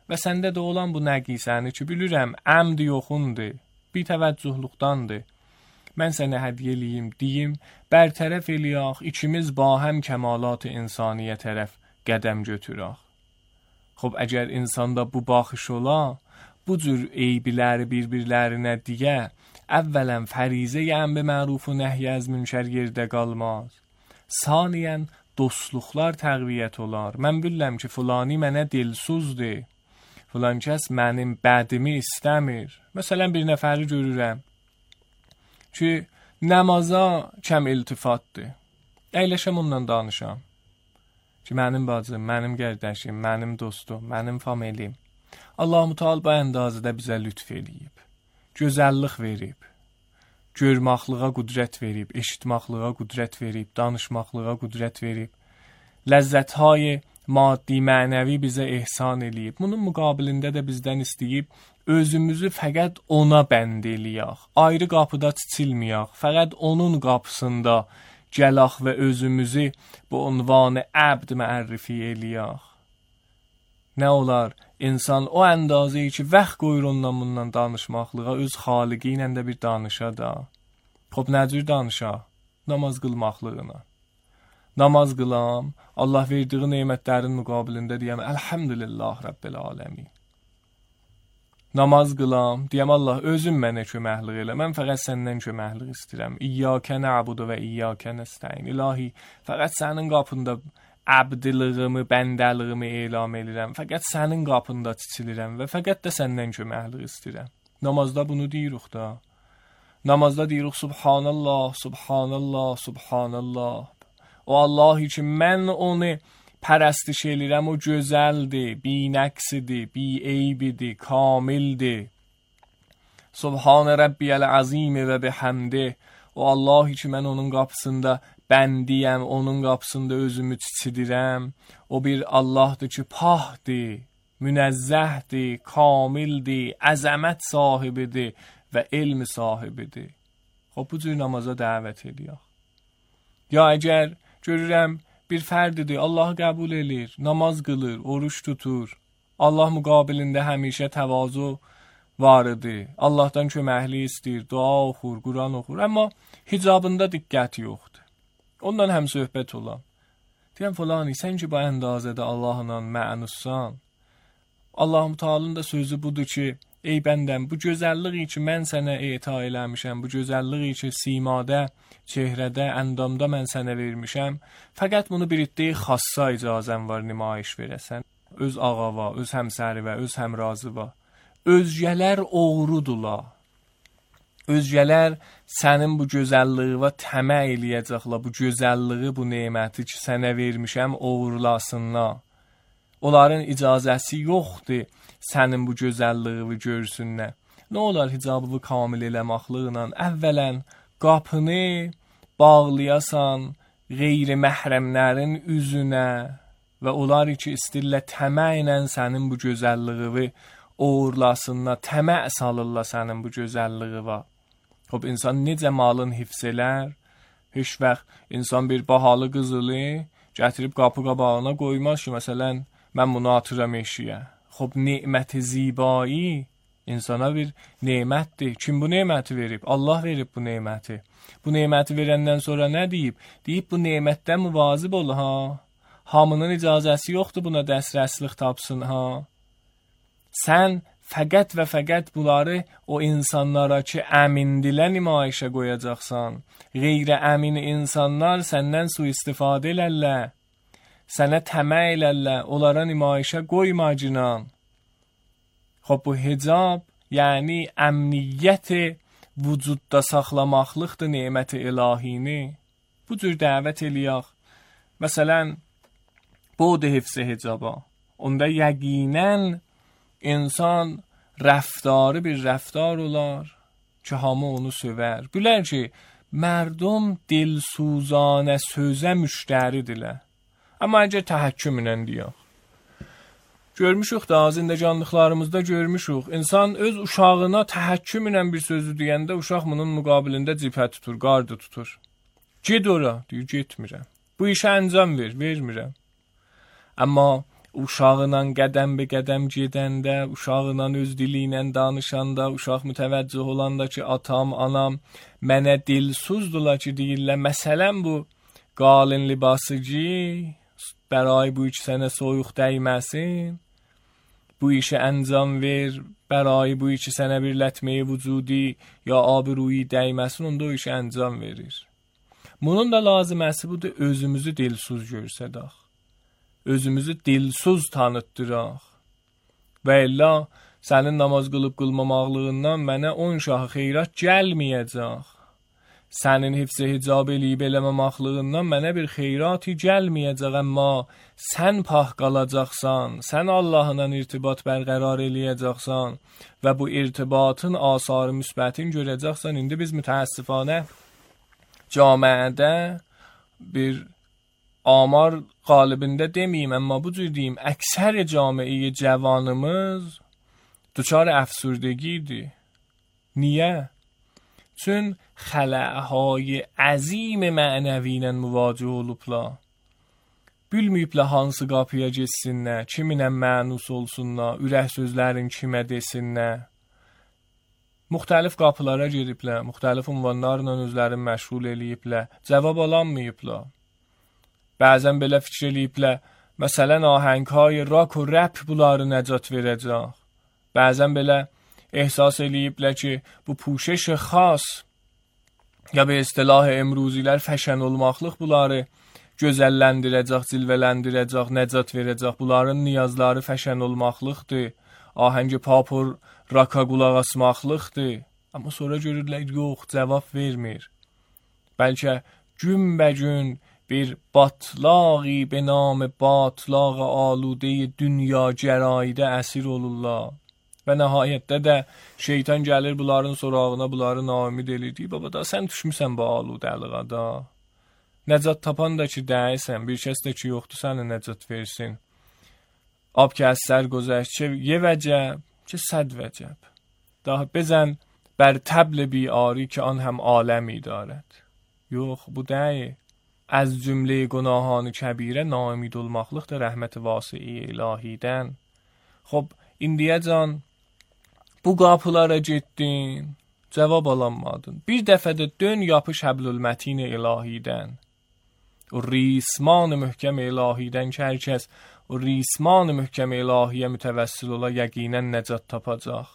və səndə də olan bu nəqisəni ki, bilirəm, əmd yoxundur, bitəvəccühluqdandır. Mən sənə hədiyyə eləyim, deyim, bərtərəf eləyək, ikimiz ba həm kəmalat insaniyə tərəf qədəm götürək. Xub, əgər insanda bu baxış ola, bu cür eybləri bir-birlərinə deyə, əvvələn fərizə-i əmr məruf və nəhy az münker yerdə qalmaz. Saniyən dostluqlar təqviyyət olar. Mən bilirəm ki, fulani mənə dilsuzdur. Filan kəs mənim bədimi istəmir. Məsələn, bir nəfəri görürəm ki, namaza kəm iltifatdır. Əyləşəm onunla danışam. Ki, mənim bacım, mənim qardaşım, mənim dostum, mənim familiyim. Allah-u Teala bu əndazədə bizə lütf eləyib. Gözəllik verib. Görməklığa qüdrət verib, eşitməklığa qüdrət verib, danışmaqlığa qüdrət verib. Ləzzətهای maddi, mənəvi bizə ehsan eləyib. Bunun müqabilində də bizdən istəyib, özümüzü fəqət ona bənd eləyək. Ayrı qapıda çiçilməyək. Fəqət onun qapısında gələk və özümüzü bu unvanı əbd məərrifi eləyək. Nə olar? İnsan o əndazəyi ki, vaxt qoyur ondan bundan danışmaqlığa, öz xaliqi ilə də bir danışa da. Xub, nə cür danışa? Namaz qılmaqlığına. Namaz qılam, Allah verdiği nemətlərin müqabilində deyəm, Elhamdülillah Rabbil aləmin. Namaz qılam, deyəm, Allah özün mənə köməklik elə, mən fəqət səndən köməklik istəyirəm. İyyəkə nə'budu və iyyəkə nəstəin. İlahi, fəqət sənin qapında əbdilığımı, bəndəlığımı elam edirəm. Fəqət sənin qapında çiçilirəm və fəqət də səndən köməklik istəyirəm. Namazda bunu deyirik da. Namazda deyirik Subhanallah, Subhanallah, Subhanallah. O Allahi ki, mən onu pərəstiş edirəm, o gözəldir, binəqsidir, eybidir, kamildir. Subhan Rabbiyəl azim və bihamdi. O Allahi ki, mən onun qapısında bəndiyəm, onun qapısında özümü çiçidirəm. O bir Allahdır ki, pahdır, münəzzəhdir, kamildir, əzəmət sahibidir və elm sahibidir. O, bu cür namaza dəvət ediyək. Ya əgər görürəm, bir fərdidir, Allah qəbul edir, namaz qılır, oruç tutur. Allah müqabilində həmişə təvazu var idi. Allahdan köməklik istəyir, dua oxur, Quran oxur. Amma hicabında diqqət yoxdur. Ondan həm söhbət olam. Deyəm, fulani, sən ki, bu əndazədə Allahla mənussan. Allah-u Teala'nın da sözü budur ki, ey bəndəm, bu gözəlliyi ki, mən sənə eta eləmişəm, bu gözəlliyi ki, simada, çehrədə, əndamda mən sənə vermişəm, fəqət bunu bir iddiyi xassa icazən var nümayiş verəsən. Öz ağava, öz həmsərivə, öz həmrazıva. Özgələr oğrudurlar. Özgələr sənin bu gözəlliğinə təmə eləyəcəklər, bu gözəlliyi, bu neməti ki, sənə vermişəm, oğurlasınlar. Onların icazəsi yoxdur, sənin bu gözəlliğini görsünlər. Nə olar hicabını kamil eləməklə? Əvvələn qapını bağlayasan qeyri-məhrəmlərin üzünə və onlar ki, istəyirlər təmə ilə sənin bu gözəlliyini oğurlasınlar, təmə salırlar sənin bu gözəlliyinə. Xub, insan necə malın hifz elər? Heç vaxt insan bir bahalı qızılı gətirib qapı qabağına qoymaz ki, məsələn, mən bunu atıram eşiyə. Xub, neməti zibai insana bir nemətdir. Kim bu neməti verib? Allah verib bu neməti. Bu neməti verəndən sonra nə deyib? Deyib, bu nemətdən müvazib ol, ha? Hamının icazəsi yoxdur buna dəstrəslik tapsın, ha? Sən fəqət və fəqət bunları o insanlara ki, əmindilə nümayişə qoyacaqsan. Qeyri əmin insanlar səndən sui-istifadə elərlər. Sənə təmə elərlər, onlara nümayişə qoymacınan. Xub, bu hicab, yəni əmniyyəti vücudda saxlamaqlıqdır neməti ilahini. Bu cür dəvət eləyək. Məsələn, bu da hifz-i hicaba. Onda yəqinən insan rəftarı bir rəftar olar ki, hamı onu sövər. Bilər ki, mərdum dilsuzanə sözə müştəridirlər. Amma əgər təhəkkümlə deyək. Görmüşük da, zindəcanlıqlarımızda görmüşük. İnsan öz uşağına təhəkkümlə bir sözü deyəndə, uşaq bunun müqabilində cibhə tutur, qardı tutur. Ged ora, deyir, getmirəm. Bu işə əncam ver, vermirəm. Amma uşağıyla qədəm be qədəm gedəndə, uşağıyla öz dili ilə danışanda, uşaq mütəvəccüh olanda ki, atam, anam mənə dilsuzdurlar ki, deyirlər, məsələn bu qalin libası giy, برای bu iş sənə soyuq dəyməsin, bu işi əncam ver, برای bu işi sənə bir lətməyi vücudi ya abruyi dəyməsin, onda o işi əncam verir. Bunun da laziməsi budur, özümüzü dilsuz görsədək. Özümüzü dilsuz tanıtdıraq. Və illa sənin namaz qılıb qılmamaqlığından mənə 10 şahı xeyrat gəlməyəcək. Sənin hifz-i hicab eləyib eləməmaqlığından mənə bir xeyrati gəlməyəcək, amma sən pah qalacaqsan, sən Allahla irtibat bərqərar eləyəcəksən və bu irtibatın asarı müsbətin görəcəksən. İndi biz mütəəssifanə camiədə bir amar qalibində deməyim, amma bu cür deyim, əksər camiə cavanımız duçar əfsurdگیdir. Niyə? Çün xələهای عظیم mənəvi ilə müvaciə olublar. Bilməyiblər hansı qapıya getsinlər, kiminlə mənus olsunlar, ürək sözlərin kimə desinlər. Müxtəlif qapılara gediblər, müxtəlif ünvanlarla özlərini məşğul eləyiblər, cavab alanmayıblar. Bəzən belə fikir eləyiblər, məsələn ahəngهای rak و rap bunları nəcat verəcək. Bəzən belə ehsas eləyiblər ki, bu puşeş xas ya bir istilah emruzilər fəşən olmaqlıq bunları gözəlləndirəcək, cilvələndirəcək, nəcat verəcək. Bunların niyazları fəşən olmaqlıqdır. Ahəngi papur raka qulaq asmaqlıqdır. Amma sonra görürlər, yox, cavab vermir. Bəlkə günbəgün bir batlağı be nam batlağı alude dünya gəraydə əsir olurlar. Və nəhayətdə də şeytan gəlir bunların sorağına, bunları naümid eləyir. Baba da sən düşmüsən bu aludəliğa da. Nəcat tapan da ki dəysən, bir kəs də ki yoxdur səni nəcat versin. Ab ki از سر گذشت یه وجب که 100 وجب daha بزن بر طبل بیاری که آن هم عالمی دارد. Yox, bu deyil. از cümle günahان کبیره naümid olmaqlıq da rəhmət vasi'i ilahidən. Xob, indiyəcən bu qapılara getdin, cavab alamadın. Bir dəfə də dön yapış həblülmətin ilahidən. O risman möhkəm ilahidən ki, hər kəs o risman möhkəm ilahiyə mütəvəssil ola yəqinən nəcat tapacaq.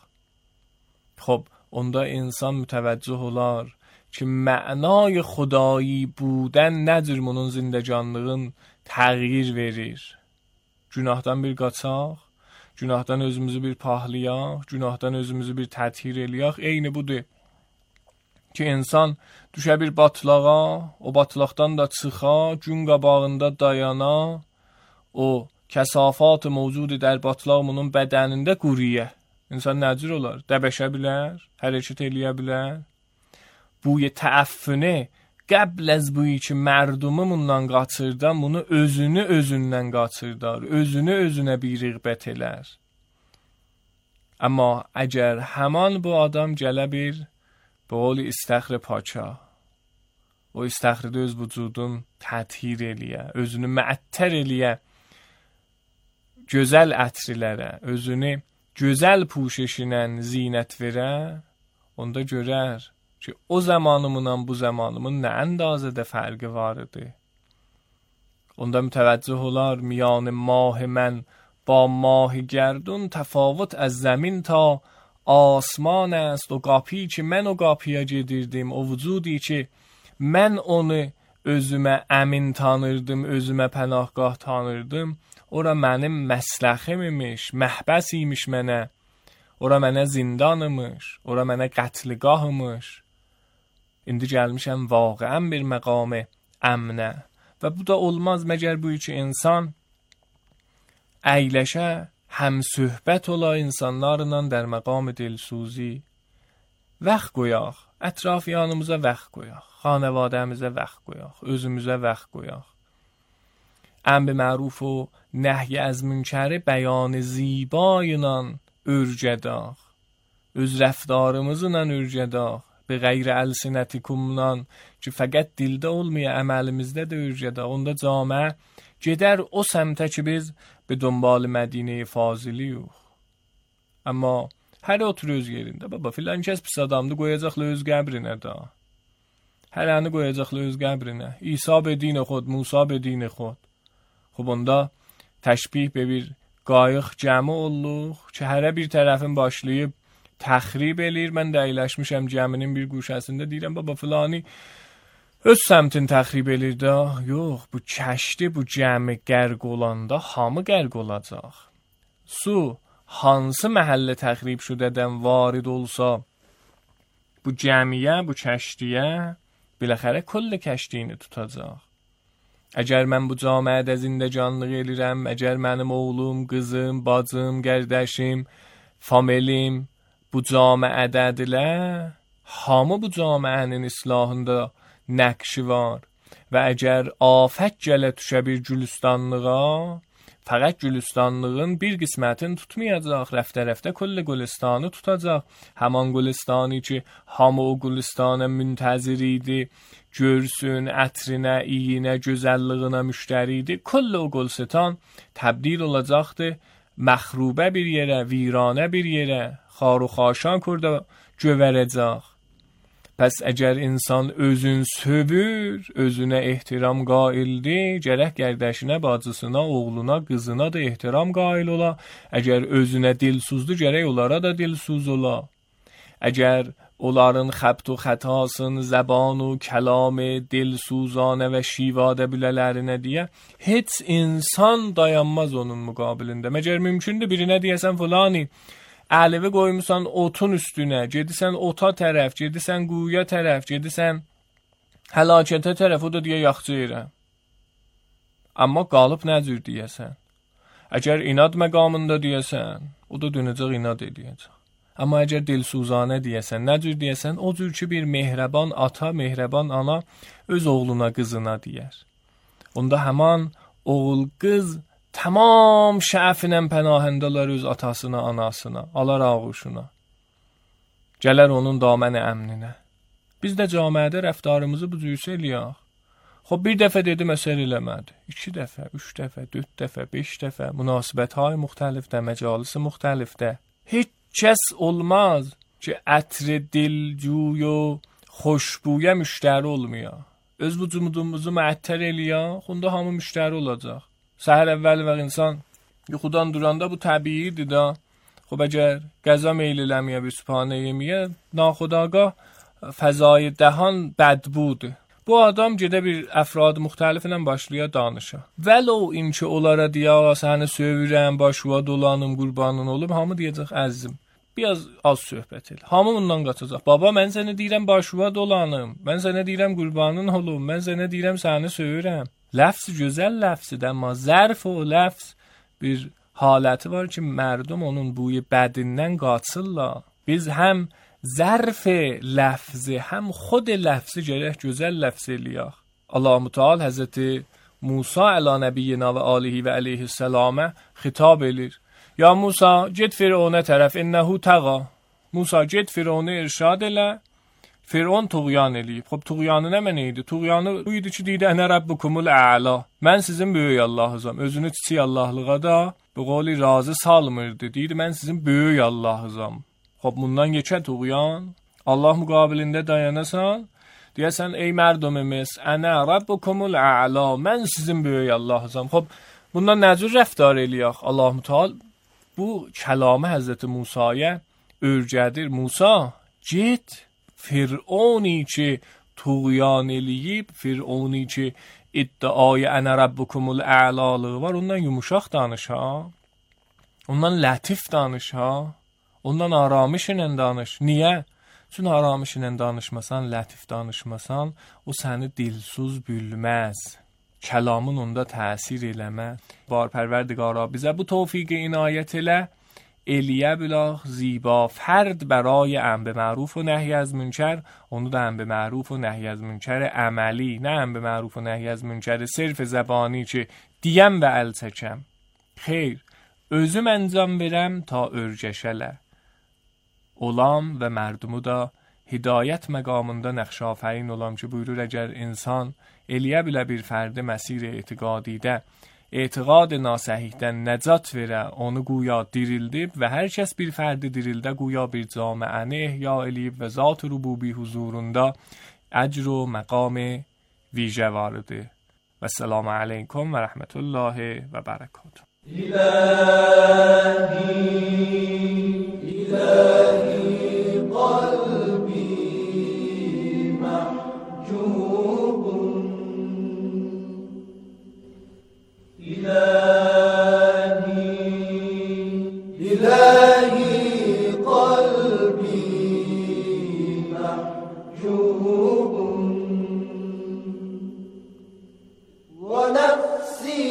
Xob, onda insan mütəvəccüh olar ki, mənay xudایی بودن nədir bunun zindəcanlığın təğyir verir. Günahdan bir qaçaq, günahdan özümüzü bir pahlayaq, günahdan özümüzü bir təthir eləyək. Eyni budur ki, insan düşə bir batlağa, o batlaqdan da çıxa, gün qabağında dayana, o kəsafat mövcud در batlaq bunun bədənində quriyə. İnsan nəcür olar? Dəbəşə bilər, hərəkət eləyə bilər. Buy təəffüni qəbl az buyi ki mərdumu bundan qaçırdan, bunu özünü özündən qaçırdar, özünü özünə bir rəğbət elər. Amma əgər həman bu adam gələ bir بقول استخر پاچا o istaxrida öz vücudun təthir eləyə, özünü məəttər eləyə, gözəl ətrilərə, özünü gözəl puşeşinə zinət verə, onda görər ki, o zamanımla bu zamanımın nə əndazədə fərqi var idi. Onda mütəvəccüh olar, miyan mah mən با ماه گردون تفاوت از زمین تا آسمان است. O qapıyı ki mən o qapıya gedirdim, o vücudi ki mən onu özümə əmin tanırdım, özümə pənahgah tanırdım, ora mənim məsləhim imiş, məhbəs imiş mənə, ora mənə zindanımış, ora mənə qətligahımış. İndi gəlmişəm vaqiən bir məqamı əmnə. Və bu da olmaz məgər bu ki insan əyləşə, həm söhbət ola insanlarla در مقام دلسوزی, vaxt qoyaq, ətrafyanımıza vaxt qoyaq, xanavadəmizə vaxt qoyaq, özümüzə vaxt qoyaq. Əmr məruf و نهی از münkəri bəyan zibایla örgədaq, öz rəftarımızla örgədaq, به غیر السنتیکمdan ki fəqət dildə olmaya əməlimizdə də örgədaq. Onda camiə gedər o səmtə ki biz به دنبال مدینه فاضلی yox. Amma hər otur öz yerində. Baba filan kəs pis adamdı, qoyacaqlar öz qəbrinə da. Hərəni qoyacaqlar öz qəbrinə. İsa be din xod, Musa be din xod. Xub onda təşbih be bir qayıq cəmi olluq ki, hərə bir tərəfin başlayıb təxrib eləyir. Mən də əyləşmişəm cəminin bir guşəsində deyirəm, baba filani öz səmtin təxrib eləyir də. Yox, bu kəşdi, bu cəmi qərq olanda hamı qərq olacaq. Su hansı məhəllə təxrib şudədən varid olsa, bu cəmiyə, bu kəşdiyə biləxərə kull kəşdiyini tutacaq. Əgər mən bu camiədə zindəcanlıq elirəm, əgər mənim oğlum, qızım, bacım, qərdəşim, familim bu camiədədirlər, hamı bu camiənin islahında nəqşi var və əgər afət gələ düşə bir gülüstanlığa, fəqət gülüstanlığın bir qismətini tutmayacaq, rəftə-rəftə kulli gülüstanı tutacaq. Həman gülüstanı ki, hamı o gülüstana müntəzir idi, görsün, ətrinə, iyinə, gözəlliyinə müştəri idi. Kulli o gülüstan təbdil olacaqdır məxrubə bir yerə, viranə bir yerə, xar و xaşan kurda gövərəcək. Pəs əgər insan özün sövür, özünə ehtiram qaildir, gərək qərdəşinə, bacısına, oğluna, qızına da ehtiram qail ola. Əgər özünə dilsuzdur, gərək onlara da dilsuz ola. Əgər onların xəbt و xətasın, zəban و kəlam dilsuzanə və şivadə bilələrinə deyə, heç insan dayanmaz onun müqabilində. Məgər mümkündür birinə deyəsən fulani, Ələvi qoymusan otun üstünə, gedisən ota tərəf, gedisən quyuya tərəf, gedisən həlakətə tərəf, o da deyə yaxçı yerə. Amma qalıb nə cür deyəsən? Əgər inad məqamında deyəsən, o da dönəcək inad edəcək. Amma əgər dilsuzanə deyəsən, nə cür deyəsən? O cür ki bir mehriban ata, mehriban ana öz oğluna, qızına deyər. Onda həman oğul, qız tamam şəfinən pənahəndələr öz atasına, anasına, alar ağuşuna. Gələr onun daməni əmninə. Biz də camiədə rəftarımızı bu cürsə eləyək. Xob bir dəfə dedim, əsər eləmədi. 2 dəfə, 3 dəfə, 4 dəfə, 5 dəfə, münasibətهای müxtəlifdə, məcalisi müxtəlifdə. Heç kəs olmaz ki, ətri, dilcuy و xoşbuyə müştəri olmuyor. Öz vücudumuzu məəttər eləyək, onda hamı müştəri olacaq. Səhər əvvəl və insan yuxudan duranda bu təbiidir da. Xob əgər qəza meyl eləməyə, bir sübhanə yeməyə, naxudagah fəzai dəhan bədbudur. Bu adam gedə bir əfrad müxtəlif ilə başlaya danışa. Vəlo inki onlara deyə, səni sövürəm, başıva dolanım, qurbanın olum, hamı deyəcək əzizim. Biraz az söhbət el. Hamı bundan qaçacaq. Baba, mən sənə deyirəm başıva dolanım, mən sənə deyirəm qurbanın olum, mən sənə deyirəm səni sövürəm. Ləfz gözəl ləfzdir, amma zərf o ləfz bir haləti var ki, mərdum onun buyu bədindən qaçırlar. Biz həm zərf ləfzi, həm xod ləfzi gərək gözəl ləfz eləyək. Allah-u Teala Həzrəti Musa əla nəbiyyina və alihi və aleyhisselamə xitab edir. Ya Musa, get Firavuna tərəf, innəhu təqa. Musa, get Firavuna irşad elə. Firavun tuğyan eləyib. Xob tuğyanı nə mənə idi? Tuğyanı bu idi ki, deydi, ənə rabbukumul əla. Mən sizin böyük Allah'ızam. Özünü çiçik Allah'lığa da bu qoli razı salmırdı. Deydi, mən sizin böyük Allah'ızam. Xob bundan geçə tuğyan. Allah müqabilində dayanasan, deyəsən, ey mərdumimiz, ənə rabbukumul əla. Mən sizin böyük Allah'ızam. Xob bundan nə cür rəftar eləyək? Allah-u Teala bu kəlamı Həzrəti Musaya örgədir. Musa, get Firavuni ki tuğyan eləyib, Firavuni ki iddiayı ənə rabbukumul əlalığı var, ondan yumuşaq danış ha, ondan lətif danış ha, ondan aramış ilə danış. Niyə? Çünki aramış ilə danışmasan, lətif danışmasan, o səni dilsuz bülməz. Kəlamın onda təsir eləməz. Var Pərverdigara bizə bu tövfiqi inayət elə, eliyə bilaq ziba fərd برای امر معروف و نهی از منکر onu da امر معروف و نهی از منکر عملی نه امر معروف و نهی از منکر صرف زبانی ki deyəm və əl çəkəm. Xeyr, özüm əncam verəm ta örgəşələ. Olam və mərdumu da hidayət məqamında nəqşafəyin olam ki buyurur əgər insan eliyə bilə bir fərdi məsir etiqadidə etiqad nasəhihdən nəcat verə onu guya dirildib və hər kəs bir fərdi dirildə guya bir camiəni ihya eləyib və zat rububi huzurunda əcr و məqam ویژه vardır. Və selamu aleykum və rəhmətullahi və bərəkatuhu. İlahi qalbi mahcubun İlahi qalbi mahcubun ve nefsi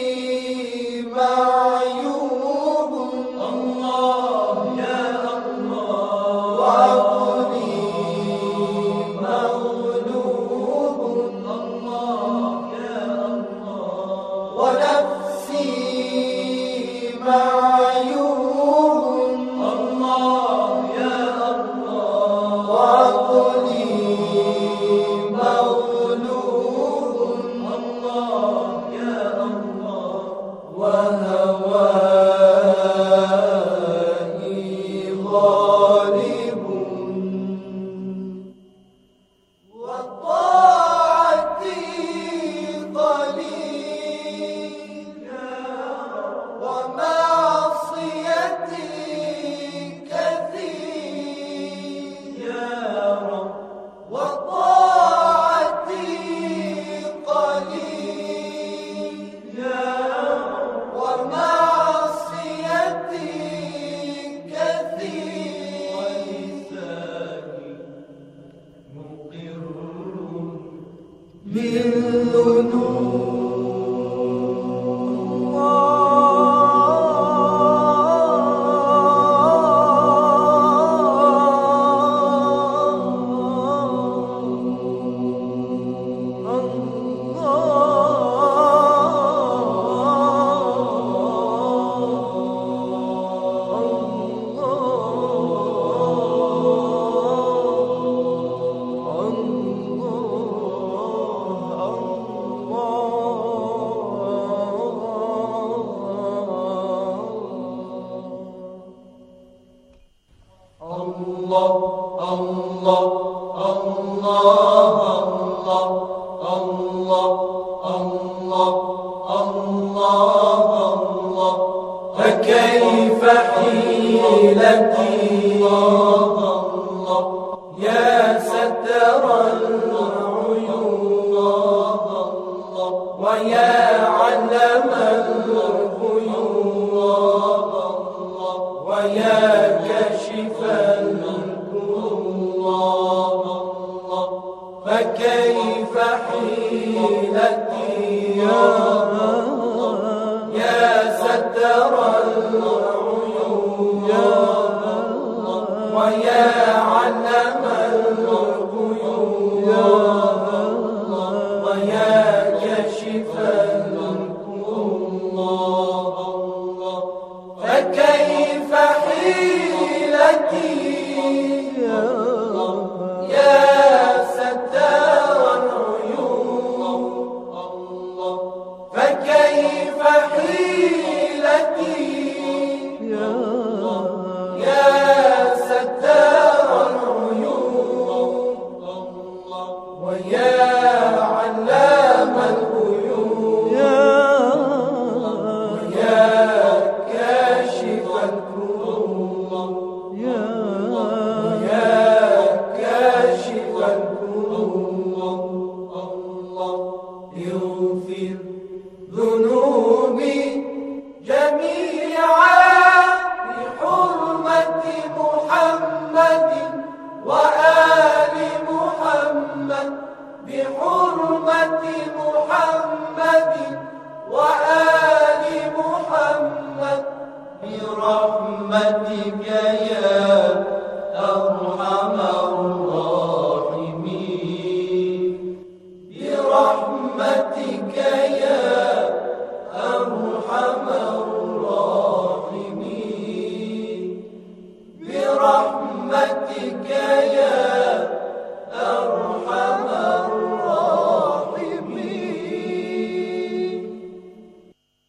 فكيف حيلتي يا ستر العيون ويا علم الغيوب ويا كشف الكروب فكيف حيلتي يا ستر العيون ويا علم الغيوب ويا كشف الكروب فكيف حيلتي يا ستر العيون فكيف حيلتي يا ستر العيون ويا علام الغيوب ويا كاشف الكروب ويا كاشف الكروب اغفر ذنوبي جميعا بحرمة محمد وآل محمد بحرمة محمد وآل محمد برحمتك يا أرحم الراحمين برحمتك يا أرحم الراحمين برحمتك يا أرحم الراحمين.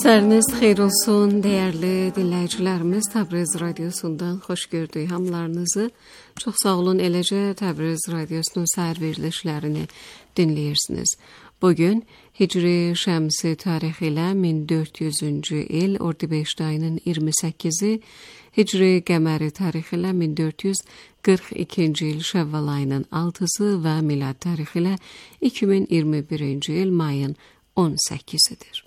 Gecələriniz xeyir olsun, dəyərli dinləyicilərimiz. Təbriz radiosundan xoş gördük hamılarınızı. Çox sağ olun, eləcə Təbriz radiosunun səhər verilişlərini dinləyirsiniz. Bugün Hicri Şəmsi tarixi ilə 1400-cü il Ordibehşt ayının 28-i, Hicri Qəməri tarixi ilə 1442-ci il Şəvval ayının 6-sı və Milad tarixi ilə 2021-ci il mayın 18-idir.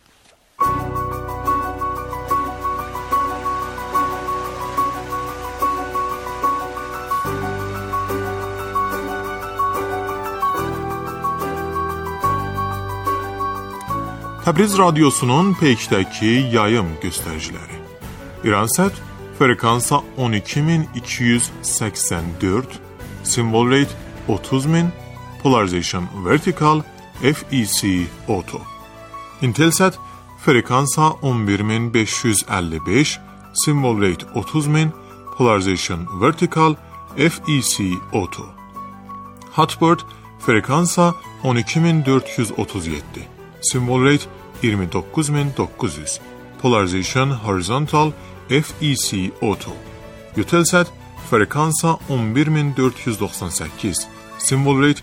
Təbriz radiosunun peykdəki yayım göstəriciləri. İransət frekansa 12284, symbol rate 30000, polarization vertical, FEC auto. Intelsat frekansa 11555, symbol rate 30000, polarization vertical, FEC auto. Hotbird frekansa 12437, symbol rate 29900, polarization horizontal, FEC auto. Eutelsat frekansa 11498, symbol rate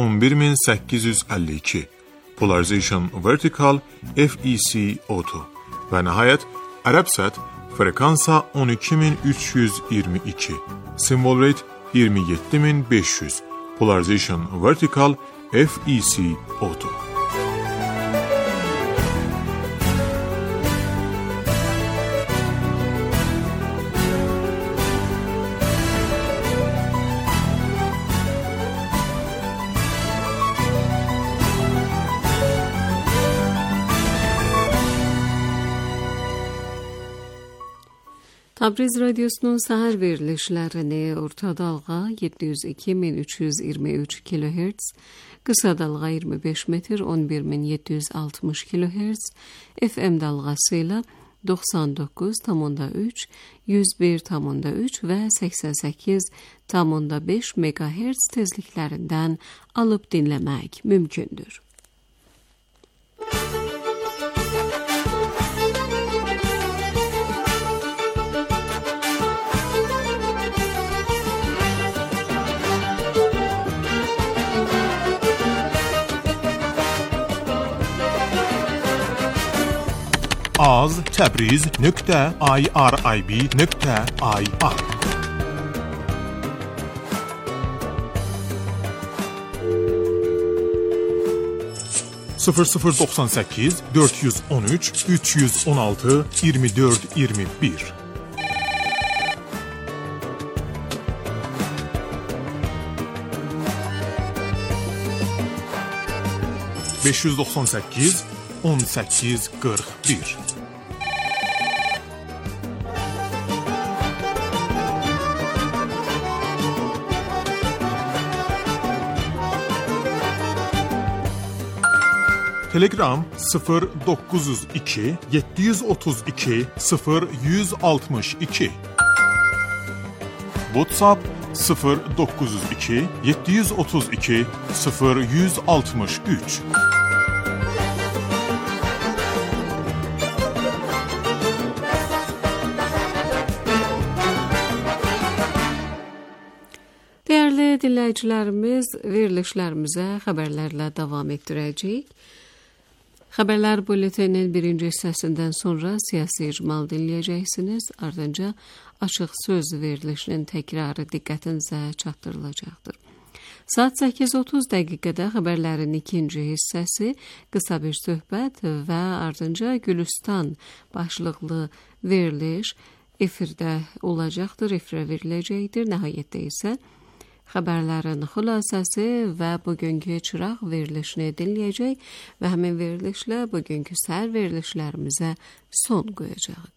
11852, polarization vertical, FEC auto. Və nəhayət Arabsat frekansa 12322, symbol rate 27500, polarization vertical, FEC auto. Təbriz radiosunun səhər verilişlərini orta dalğa 702.323 kHz, qısa dalğa 25 metr 11760 kHz, FM dalğası ilə 99.3, 101.3 və 88.5 MHz tezliklərindən alıb dinləmək mümkündür. az.tabriz.irib.ir 0098 413 316 24 21 598 18 41 Telegram 0902 732 0162 WhatsApp 0902 732 0163 Değerli dinləyicilərimiz, verilişlərimizə xəbərlərlə davam etdirəcəyik. Xəbərlər bulletininin birinci hissəsindən sonra siyasi icmal dinləyəcəksiniz. Ardınca açıq söz verilişinin təkrarı diqqətinizə çatdırılacaqdır. Saat 8:30 dəqiqədə xəbərlərin ikinci hissəsi, qısa bir söhbət və ardınca Gülüstan başlıqlı veriliş efirdə olacaqdır, efirə veriləcəkdir. Nəhayətdə isə xəbərlərin xülasəsi və bugünkü çıraq verilişini dinləyəcək və həmin verilişlə bugünkü səhər verilişlərimizə son qoyacağıq.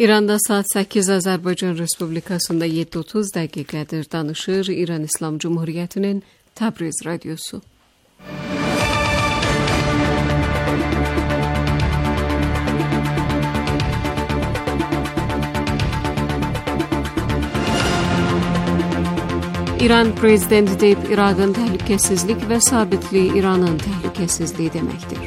İranda saat 8, Azərbaycan Respublikasında 7:30 dəqiqədir. Danışır İran İslam Cumhuriyyətinin Təbriz radiosu. İran prezidenti deyib, İraqın təhlükəsizlik və sabitliyi İranın təhlükəsizliyi deməkdir.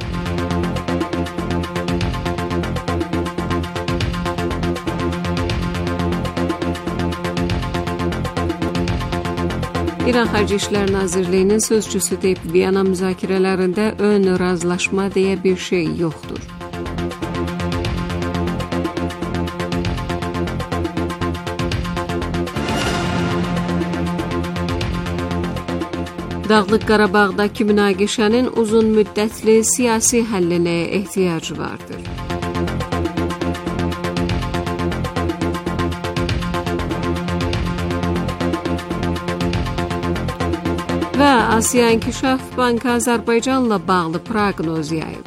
İran Xarici İşlər Nazirliyinin sözçüsü deyib, Viyana müzakirələrində ön razılaşma deyə bir şey yoxdur. Dağlıq Qarabağdakı münaqişənin uzun müddətli siyasi həllinə ehtiyac vardır. Və Asiya İnkişaf Bankı Azərbaycanla bağlı proqnoz yayıb.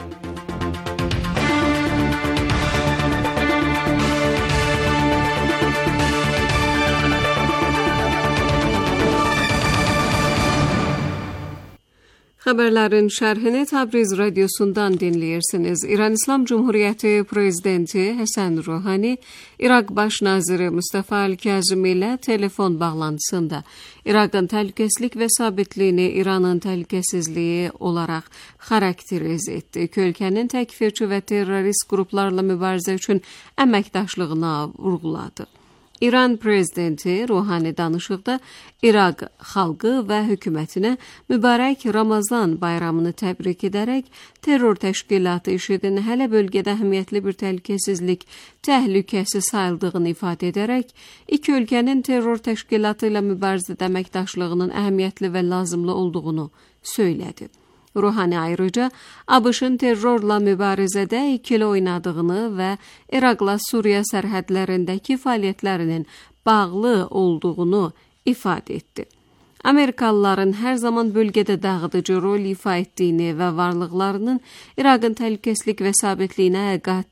Xəbərlərin şərhini Təbriz radiosundan dinləyirsiniz. İran İslam Cumhuriyyəti Prezidenti Həsən Ruhani, İraq Baş naziri Mustafa Al-Kazimi ilə telefon bağlantısında İraqın təhlükəsizlik və sabitliyini İranın təhlükəsizliyi olaraq xarakterize etdi. Ölkənin təkfirçi və terrorist qruplarla mübarizə üçün əməkdaşlığına vurğuladı. İran prezidenti Ruhani danışıqda İraq xalqı və hökumətinə mübarək Ramazan bayramını təbrik edərək terror təşkilatı IŞİD-in hələ bölgədə əhəmiyyətli bir təhlükəsizlik təhlükəsi sayıldığını ifadə edərək iki ölkənin terror təşkilatı ilə mübarizədə əməkdaşlığının əhəmiyyətli və lazımlı olduğunu söylədi. Ruhani ayrıca ABŞ-ın terrorla mübarizədə ikili oynadığını və İraqla Suriya sərhədlərindəki fəaliyyətlərinin bağlı olduğunu ifadə etdi. Amerikalıların hər zaman bölgədə dağıdıcı rol ifa etdiyini və varlıqlarının İraqın təhlükəsizlik və sabitliyinə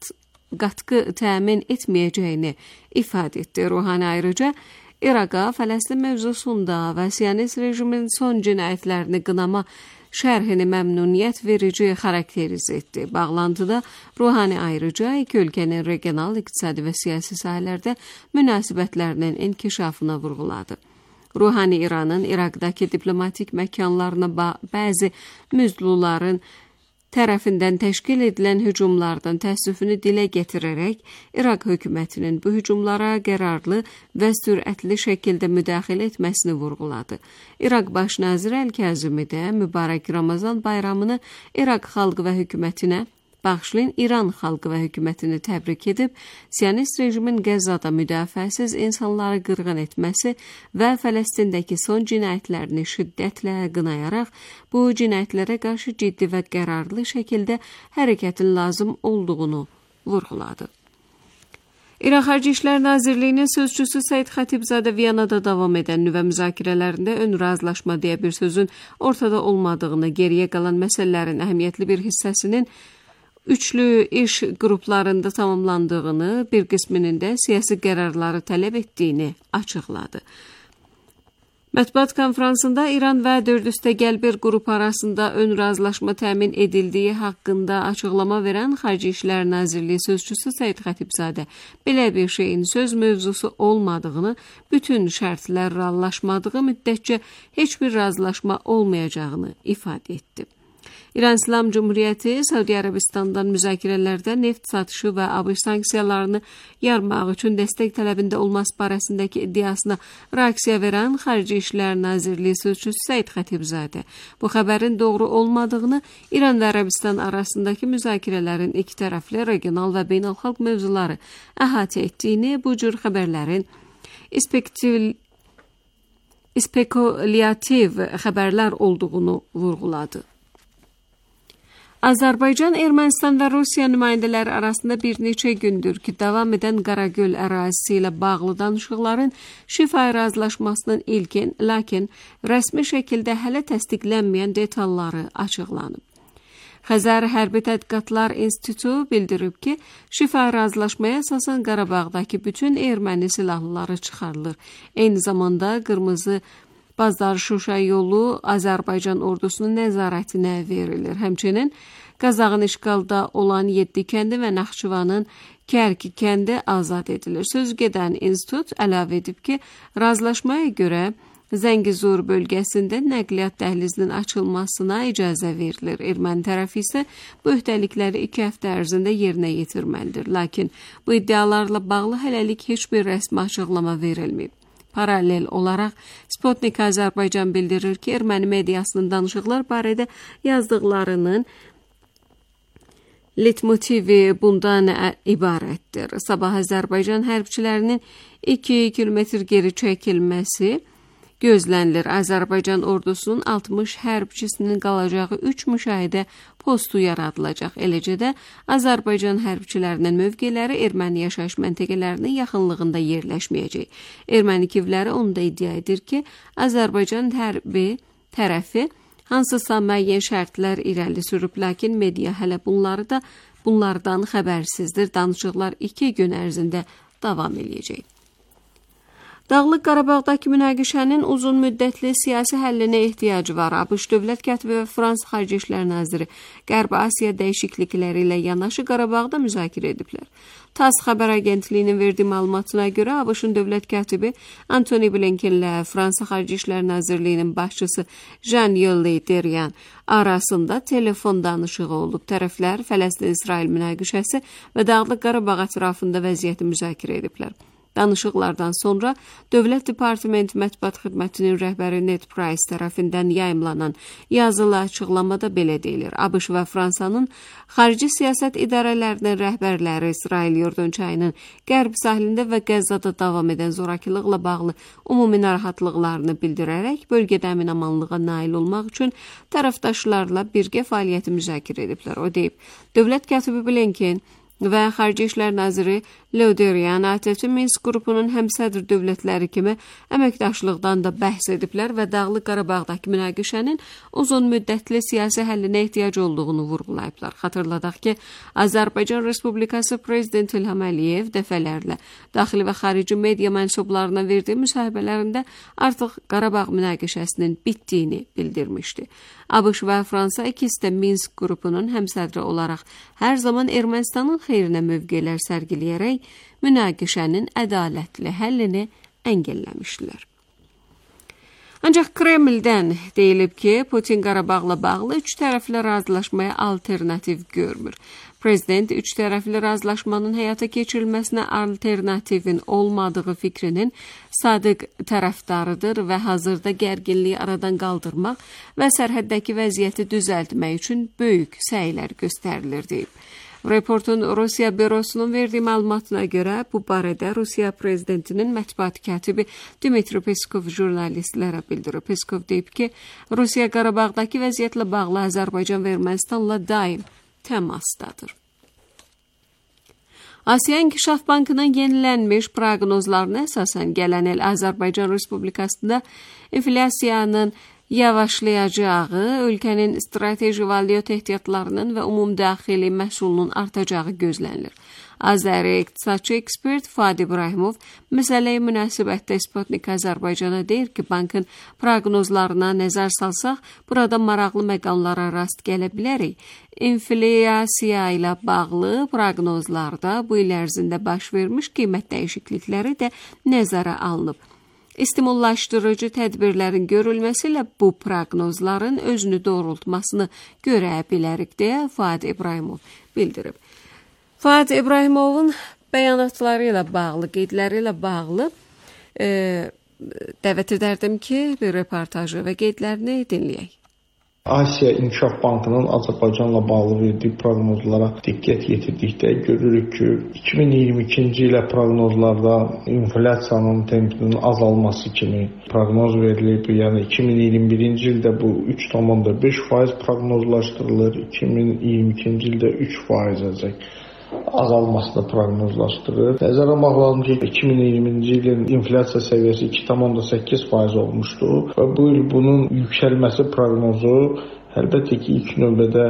qatqı təmin etməyəcəyini ifadə etdi. Ruhani ayrıca İraqa Fələstin mövzusunda və Siyonist rejimin son cinayətlərini qınama şərhini məmnuniyyət verici xarakterize etdi. Bağlantıda Ruhani ayrıca iki ölkənin regional, iqtisadi və siyasi sahələrdə münasibətlərinin inkişafına vurğuladı. Ruhani İranın İraqdakı diplomatik məkanlarına bəzi müzluların tərəfindən təşkil edilən hücumlardan təəssüfünü dilə gətirərək İraq hökumətinin bu hücumlara qərarlı və sürətli şəkildə müdaxilə etməsini vurğuladı. İraq Baş naziri Əl-Kazimi də mübarək Ramazan bayramını İraq xalqı və hökumətinə bağışlayın İran xalqı və hökumətini təbrik edib, Siyonist rejimin Qəzzada müdafiəsiz insanları qırğın etməsi və Fələstindəki son cinayətlərini şiddətlə qınayaraq, bu cinayətlərə qarşı ciddi və qərarlı şəkildə hərəkətin lazım olduğunu vurğuladı. İran Xarici İşlər Nazirliyinin sözçüsü Səid Xətibzadə Viyanada davam edən nüvə müzakirələrində ön razılaşma deyə bir sözün ortada olmadığını, geriyə qalan məsələlərin əhəmiyyətli bir hissəsinin üçlü iş qruplarında tamamlandığını, bir qisminin də siyasi qərarları tələb etdiyini açıqladı. Mətbuat konferansında İran və 4+1 qrup arasında ön razılaşma təmin edildiyi haqqında açıqlama verən Xarici İşlər Nazirliyi sözçüsü Səid Xətibzadə belə bir şeyin söz mövzusu olmadığını, bütün şərtlər reallaşmadığı müddətcə heç bir razılaşma olmayacağını ifadə etdi. İran İslam Cumhuriyyəti Səudi Ərəbistandan müzakirələrdə neft satışı və ABŞ sanksiyalarını yarmaq üçün dəstək tələbində olması barəsindəki iddiasına reaksiya verən Xarici İşlər Nazirliyi sözçüsü Səid Xətibzadə bu xəbərin doğru olmadığını, İran və Ərəbistan arasındakı müzakirələrin iki tərəfli regional və beynəlxalq mövzuları əhatə etdiyini, bu cür xəbərlərin spekulativ xəbərlər olduğunu vurğuladı. Azərbaycan, Ermənistan və Rusiya nümayəndələri arasında bir neçə gündür ki, davam edən Qaragöl ərazisi ilə bağlı danışıqların şifahi razılaşmasının ilkin, lakin rəsmi şəkildə hələ təsdiqlənməyən detalları açıqlanıb. Xəzər Hərbi Tədqiqatlar İnstitutu bildirib ki, şifahi razılaşmaya əsasən Qarabağdakı bütün erməni silahlıları çıxarılır. Eyni zamanda Qırmızı Bazar-Şuşa yolu Azərbaycan ordusunun nəzarətinə verilir. Həmçinin Qazaxın işğalda olan 7 kəndi və Naxçıvanın Kərki kəndi azad edilir. Söz gedən institut əlavə edib ki, razılaşmaya görə Zəngizur bölgəsində nəqliyyat dəhlizinin açılmasına icazə verilir. Erməni tərəfi isə bu öhdəlikləri 2 həftə ərzində yerinə yetirməlidir. Lakin bu iddialarla bağlı hələlik heç bir rəsmi açıqlama verilməyib. Paralel olaraq Sputnik Azərbaycan bildirir ki, erməni mediasının danışıqlar barədə yazdıqlarının litmotivi bundan ibarətdir. Sabah Azərbaycan hərbçilərinin 2 kilometr geri çəkilməsi gözlənilir. Azərbaycan ordusunun 60 hərbçisinin qalacağı 3 müşahidə postu yaradılacaq. Eləcə də Azərbaycan hərbçilərinin mövqeləri erməni yaşayış məntəqələrinin yaxınlığında yerləşməyəcək. Erməni kivləri onu da iddia edir ki, Azərbaycan hərbi tərəfi hansısa müəyyən şərtlər irəli sürüb, lakin media hələ bunlardan xəbərsizdir. Danışıqlar 2 gün ərzində davam edəcək. Dağlıq Qarabağdakı münaqişənin uzun müddətli siyasi həllinə ehtiyacı var. ABŞ Dövlət Katibi və Fransa Xarici İşlər Naziri Qərbi Asiya dəyişiklikləri ilə yanaşı Qarabağda müzakirə ediblər. TASS xəbər agentliyinin verdiyi məlumatına görə ABŞ-ın Dövlət Katibi Antony Blinken ilə Fransa Xarici İşlər Nazirliyinin başçısı Jean-Yves Le Drian arasında telefon danışığı olub. Tərəflər Fələstin-İsrail münaqişəsi və Dağlıq Qarabağ ətrafında vəziyyəti müzakirə ediblər. Danışıqlardan sonra Dövlət Departamenti Mətbuat Xidmətinin rəhbəri Ned Price tərəfindən yayımlanan yazılı açıqlamada belə deyilir. ABŞ və Fransanın xarici siyasət idarələrinin rəhbərləri İsrail-Yordan çayının qərb sahilində və Qəzzada davam edən zorakılıqla bağlı ümumi narahatlıqlarını bildirərək bölgədə əmin-amanlığa nail olmaq üçün tərəfdaşlarla birgə fəaliyyəti müzakirə ediblər. O deyib, Dövlət katibi Blinken və Xarici İşlər Naziri Le Drian ATƏT Minsk qrupunun həmsədr dövlətləri kimi əməkdaşlıqdan da bəhs ediblər və Dağlıq Qarabağdakı münaqişənin uzun müddətli siyasi həllinə ehtiyac olduğunu vurğulayıblar. Xatırladaq ki, Azərbaycan Respublikası Prezidenti İlham Əliyev dəfələrlə daxili və xarici media mənsublarına verdiyi müsahibələrində artıq Qarabağ münaqişəsinin bitdiyini bildirmişdi. ABŞ və Fransa ikisi də Minsk qrupunun həmsədri olaraq hər zaman Ermənistanın xeyrinə mövqelər sərgiləyərək münaqişənin ədalətli həllini əngəlləmişdilər. Ancaq Kremldən deyilib ki, Putin Qarabağla bağlı 3 tərəfli razılaşmaya alternativ görmür. Prezident 3 tərəfli razılaşmanın həyata keçirilməsinə alternativin olmadığı fikrinin sadiq tərəfdarıdır və hazırda gərginliyi aradan qaldırmaq və sərhəddəki vəziyyəti düzəltmək üçün böyük səylər göstərilir deyib. Reportun Rusiya bürosunun verdiyi məlumatına görə bu barədə Rusiya prezidentinin mətbuat katibi Dmitri Peskov jurnalistlərə bildirib. Peskov deyib ki, Rusiya Qarabağdakı vəziyyətlə bağlı Azərbaycan və Ermənistanla daim təmasdadır. Asiya İnkişaf Bankının yenilənmiş proqnozlarına əsasən gələn il Azərbaycan Respublikasında inflyasiyanın yavaşlayacağı, ölkənin strateji valyut ehtiyatlarının və umumdaxili məhsulunun artacağı gözlənilir. Azəri iqtisadçı ekspert Fuad İbrahimov məsələyə münasibətdə Sputnik Azərbaycana deyir ki, bankın proqnozlarına nəzər salsaq, burada maraqlı məqamlara rast gələ bilərik. İnflyasiya ilə bağlı proqnozlarda bu il ərzində baş vermiş qiymət dəyişiklikləri də nəzərə alınıb. İstimullaşdırıcı tədbirlərin görülməsi ilə bu proqnozların özünü doğrultmasını görə bilərik deyə Fuad İbrahimov bildirib. Fuad İbrahimovun bəyanatları ilə bağlı, qeydləri ilə bağlı dəvət edərdim ki, bir reportajı və qeydlərini dinləyək. Asiya İnkişaf Bankının Azərbaycanla bağlı verdiyi proqnozlara diqqət yetirdikdə görürük ki, 2022-ci ilə proqnozlarda inflyasiyanın tempinin azalması kimi proqnoz verilib. Yəni 2021-ci ildə bu 3,5% proqnozlaşdırılır, 2022-ci ildə 3% azalmasını proqnozlaşdırır. Nəzərə almaq ki, 2020-ci ilin inflyasiya səviyyəsi 2,8% olmuşdu və bu il bunun yüksəlməsi proqnozu əlbəttə ki, ilk növbədə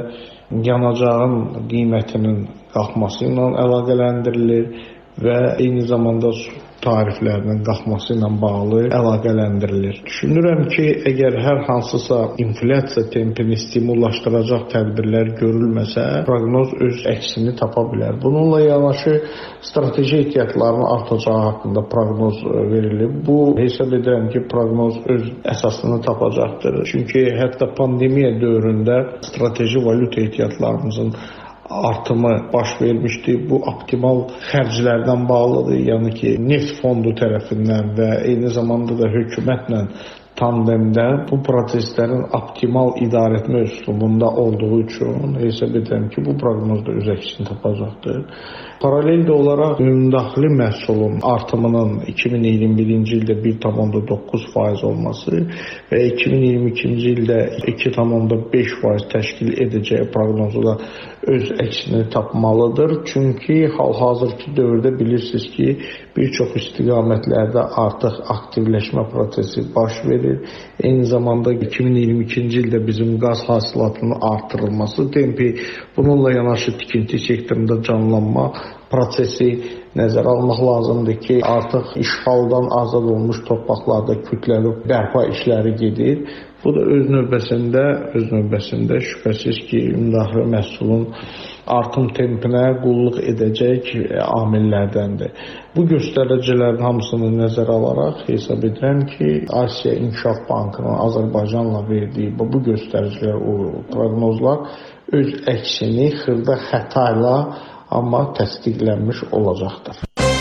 yanacağın qiymətinin qalxması ilə əlaqələndirilir və eyni zamanda su tariflərinin qalxması ilə bağlı əlaqələndirilir. Düşünürəm ki, əgər hər hansısa inflyasiya tempini stimullaşdıracaq tədbirlər görülməsə, proqnoz öz əksini tapa bilər. Bununla yanaşı strateji ehtiyatların artacağı haqqında proqnoz verilib. Bu hesab edirəm ki, proqnoz öz əsasını tapacaqdır. Çünki hətta pandemiya dövründə strateji valyuta ehtiyatlarımızın artımı baş vermişdi. Bu optimal xərclərdən bağlıdır. Yəni ki, neft fondu tərəfindən və eyni zamanda da hökumətlə tandemdə bu proseslərin optimal idarə etmə üslubunda olduğu üçün hesab edirəm ki, bu proqnozda öz əksini tapacaqdır. Paralel də olaraq ümumdaxili məhsulun artımının 2021-ci ildə 1,9% olması və 2022-ci ildə 2,5% təşkil edəcəyi proqnozu da öz əksini tapmalıdır. Çünki hal-hazırki dövrdə bilirsiniz ki, bir çox istiqamətlərdə artıq aktivləşmə prosesi baş verir. Eyni zamanda 2022-ci ildə bizim qaz hasilatının artırılması tempi, bununla yanaşı tikinti sektorunda canlanma prosesi nəzərə almaq lazımdır ki, artıq işğaldan azad olmuş torpaqlarda kütləli bərpa işləri gedir. Bu da öz növbəsində şübhəsiz ki, ümumdaxili məhsulun artım tempinə qulluq edəcək amillərdəndir. Bu göstəricilərin hamısını nəzərə alaraq hesab edirəm ki, Asiya İnkişaf Bankının Azərbaycanla verdiyi bu göstəricilər, o proqnozlar öz əksini xırda xətayla amma təsdiqlənmiş olacaqdır.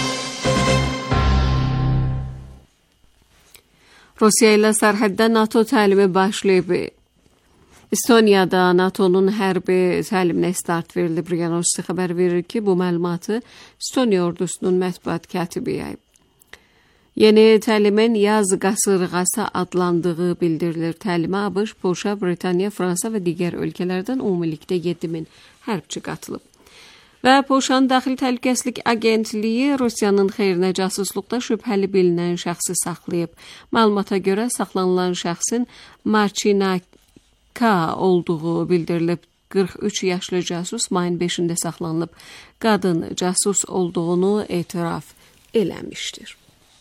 Rusiya ilə sərhəddə NATO təlimi başlayıb. Estoniyada NATO'nun hərbi təliminə start verilib. RIA Novosti xəbər verir ki, bu məlumatı Estoniya ordusunun mətbuat katibi yayıb. Yeni təlimin yaz qasırğası adlandığı bildirilir. Təlimə ABŞ, Polşa, Britaniya, Fransa və digər ölkələrdən ümumilikdə 7000 hərbçi qatılıb. Və Polşanın Daxili Təhlükəsizlik Agentliyi Rusiyanın xeyrinə casusluqda şübhəli bilinən şəxsi saxlayıb. Məlumata görə saxlanılan şəxsin Marchinka olduğu bildirilib. 43 yaşlı casus mayın 5-də saxlanılıb. Qadın casus olduğunu etiraf eləmişdir.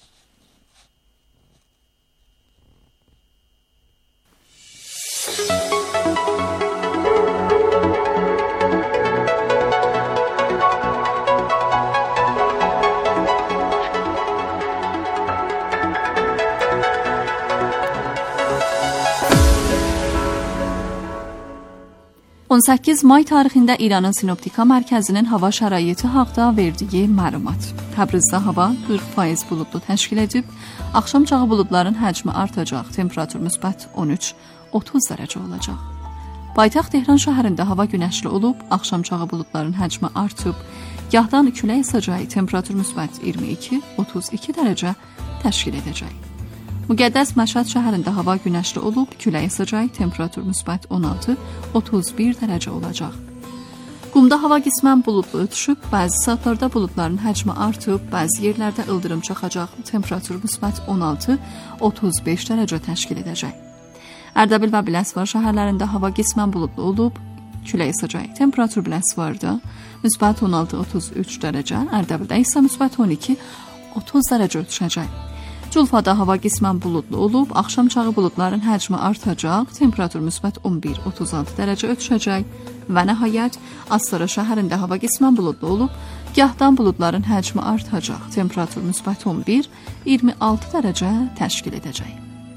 On 8 may tarixində İranın Sinoptika Mərkəzinin hava şəraiti haqqında verdiyi məlumat. Təbrizdə hava 40% buludlu təşkil edib, axşam çağı buludların həcmi artacaq, temperatur müsbət 13-30 dərəcə olacaq. Paytaxt Tehran şəhərində hava günəşli olub, axşam çağı buludların həcmi artıb, gahdan külək əsacağı, temperatur müsbət 22-32 dərəcə təşkil edəcək. Müqəddəs Məşhəd şəhərində hava günəşli olub, külək əsəcək, temperatur müsbət 16-31 dərəcə olacaq. Qumda hava qismən buludlu düşüb, bəzi saatlarda buludların həcmi artıb, bəzi yerlərdə ildırım çaxacaq, temperatur müsbət 16-35 dərəcə təşkil edəcək. Ərdəbil və Biləsuvar şəhərlərində hava qismən buludlu olub, külək əsəcək, temperatur Biləsuvarda müsbət 16-33 dərəcə, Ərdəbildə isə müsbət 12-30 dərəcə düşəcək. Culfada hava qismən buludlu olub, axşam çağı buludların həcmi artacaq, temperatur müsbət 11-36 dərəcə ötüşəcək və nəhayət Astara şəhərində hava qismən buludlu olub, gahdan buludların həcmi artacaq, temperatur müsbət 11-26 dərəcə təşkil edəcək.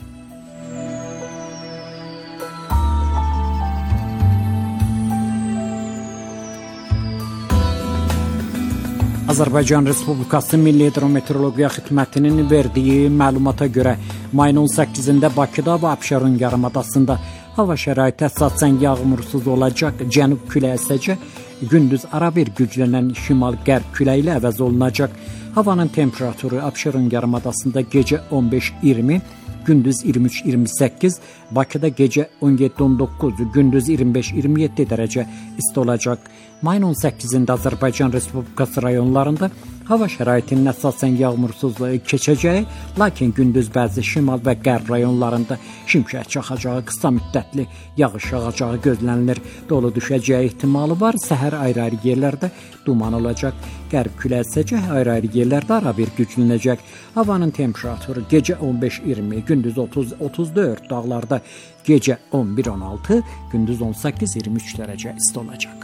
Azərbaycan Respublikası Milli Hidrometeorologiya Xidmətinin verdiyi məlumata görə mayın 18-də Bakıda və Abşeron yarımadasında hava şəraiti əsasən yağmursuz olacaq, cənub küləyi əsəcək, gündüz arabir güclənən şimal-qərb küləyi ilə əvəz olunacaq. Havanın temperaturu Abşeron yarımadasında gecə 15-20, gündüz 23-28, Bakıda gecə 17-19, gündüz 25-27 dərəcə isti olacaq. Mayın 18-də Azərbaycan Respublikası rayonlarında Hava şəraitinin əsasən yağmursuzluğu keçəcəyi, lakin gündüz bəzi şimal və qərb rayonlarında şimşək çaxacağı, qısa müddətli yağış yağacağı gözlənilir. Dolu düşəcəyi ehtimalı var. Səhər ayrı-ayrı yerlərdə duman olacaq. Qərb küləyi əsəcək, ayrı-ayrı yerlərdə arabir güclənəcək. Havanın temperaturu gecə 15-20, gündüz 30-34, dağlarda gecə 11-16, gündüz 18-23 dərəcə isti olacaq.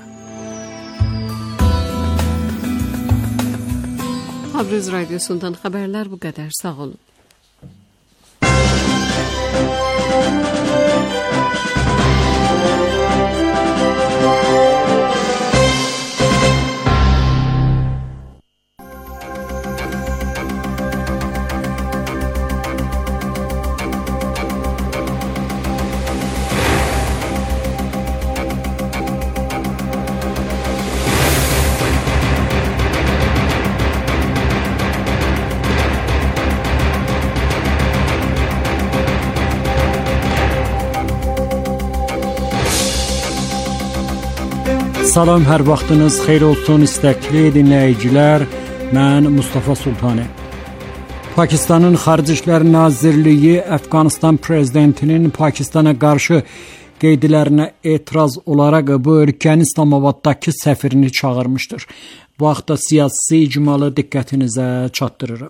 Təbriz radiosundan xəbərlər bu qədər. Sağ olun. Salam, hər vaxtınız xeyir olsun istəkli dinləyicilər. Mən Mustafa Sultani. Pakistanın Xarici İşlər Nazirliyi Əfqanistan prezidentinin Pakistana qarşı qeydlərinə etiraz olaraq bu ölkənin İslamabaddakı səfirini çağırmışdır. Bu haqda siyasi icmalı diqqətinizə çatdırırım.